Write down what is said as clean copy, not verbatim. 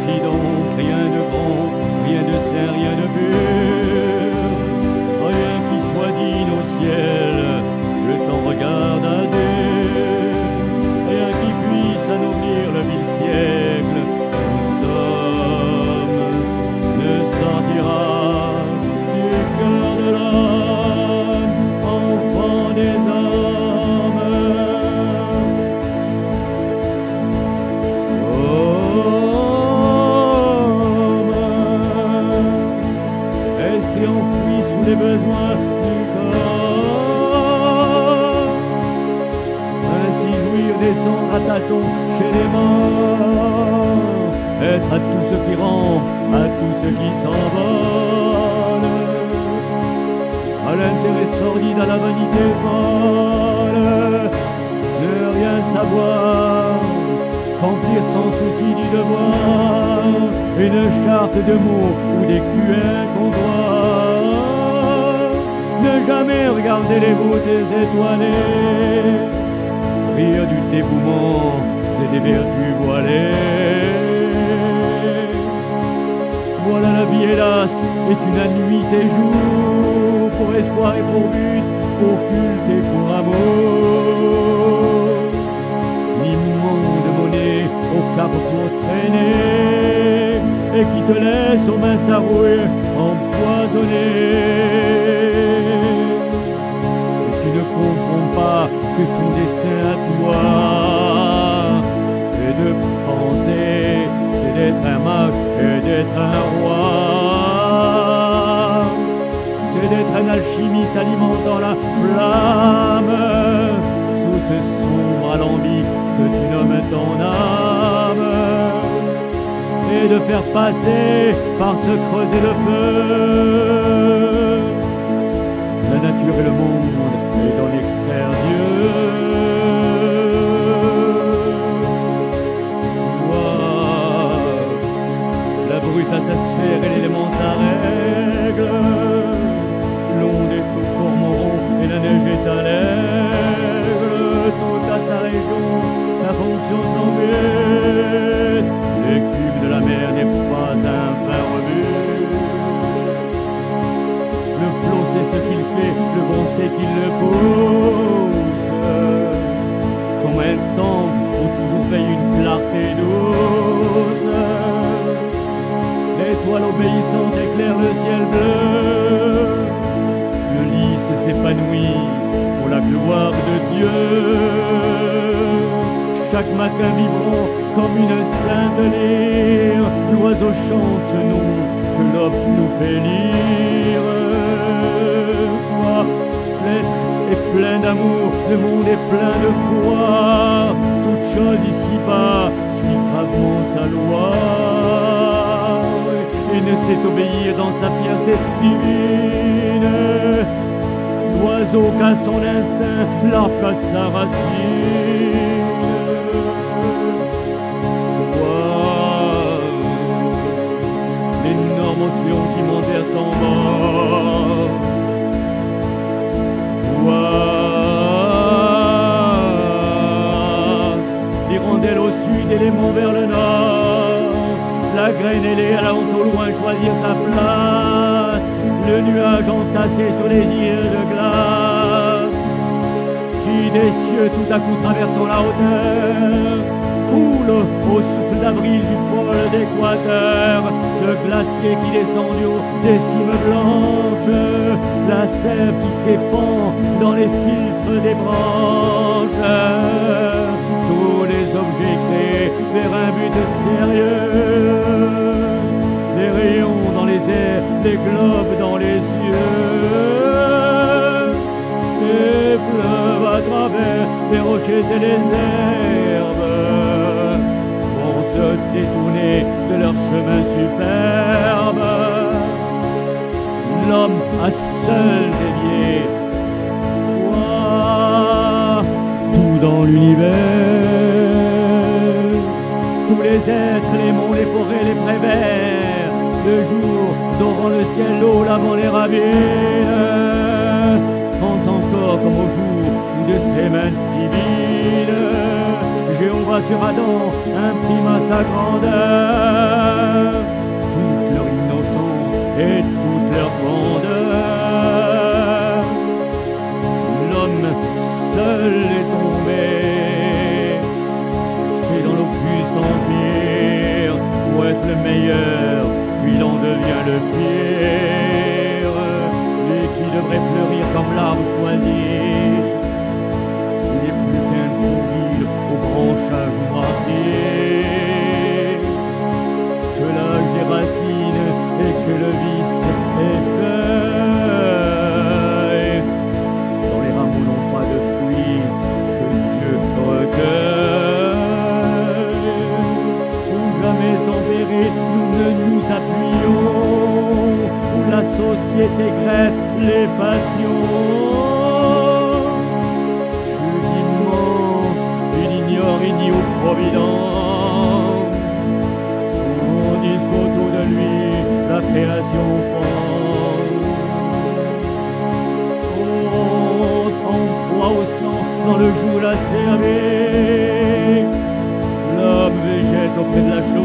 Voici donc rien de bon, rien de saint, rien de pur, rien qui soit digne au ciel de ton regard d'azur, rien qui puisse anoblir le vil siècle où nous sommes, ne sortira du cœur de l'homme, enfant des hommes. Esprit enfoui sous les besoins du corps, ainsi jouir, descendre à tâtons chez les morts, être à tout ce qui rend, à tout ce qui s'envole, à l'intérêt sordide, à la vanité folle, ne rien savoir, remplir sans souci du devoir, une charte de mots ou des culs qu'on doit, ne jamais regarder les beautés étoilées, rire du dévouement et des vertus voilées. Voilà la vie, hélas, est une nuit et jour, pour espoir et pour but, pour culte et pour amour. L'immonde monnaie au cap pour traîner, et qui te laisse aux mains sarouées, empoisonnées. Et tu ne comprends pas que ton destin à toi, c'est de penser, c'est d'être un mage et d'être un roi. C'est d'être un alchimiste alimentant la flamme, sous ce sombre alambic que tu nommes ton âme, et de faire passer par ce creuset le feu, la nature et le monde, et d'en extraire Dieu. La brute à sa sphère et l'élément sa règle, l'onde est au cormoran et la neige est à l'aigle, tout à sa région, sa fonction sans but, l'écume de la mer n'est pas un vain rebut. Le flot sait ce qu'il fait, le vent sait qu'il le pousse, comme un temple où toujours veille une clarté douce. L'étoile obéissante éclaire le ciel bleu, le lys s'épanouit pour la gloire de Dieu. Chaque matin vibrant comme une sainte lyre, l'oiseau chante ce nom que l'aube nous fait lire. Toi, l'être est plein d'amour, le monde est plein de foi, toute chose ici-bas suit gravement sa loi, et ne sait obéir dans sa fierté divine. L'oiseau qu'a son instinct, l'arbre qu'a sa racine. Toi, l'énorme océan qui monte à son bord. Toi, l'hirondelle au sud et les monts vers le nord, la graine ailée allant au loin choisir sa place, le nuage entassé sur les îles de glace, qui des cieux tout à coup traversant la hauteur, coule au souffle d'avril du pôle d'équateur, le glacier qui descend du haut des cimes blanches, la sève qui s'épand dans les filtres des branches, tous les objets créés vers un but sérieux, des rayons dans les airs, des globes dans les yeux, et fleuves à travers les rochers et les herbes vont se détourner de leur chemin superbe. L'homme a seul dévié, toi, tout dans l'univers, tous les êtres, les monts, les forêts, les prés verts, le jour dorant le ciel, l'eau lavant les ravines, quand encore comme au jour où de ses mains divines Jéhovah loi sur Adam imprima sa grandeur, toute leur innocence et toute leur grandeur. L'homme seul est tombé, c'est dans l'auguste empire où être le meilleur, puis l'on devient le pire, et qui devrait fleurir comme l'arbre choisi. Il n'est plus qu'un pourri au branchage moisi, que l'âge des racines et que le vice est feuille. Dans les rameaux n'ont pas de fruits que Dieu recueille. Où jamais sans verrer nous ne nous appuyons, où la société greffe les passions. Chute immense, il aux providence. On dit qu'autour de lui la création pense. En proie au sang, dans le joug la cervée, l'homme végète auprès de la chose.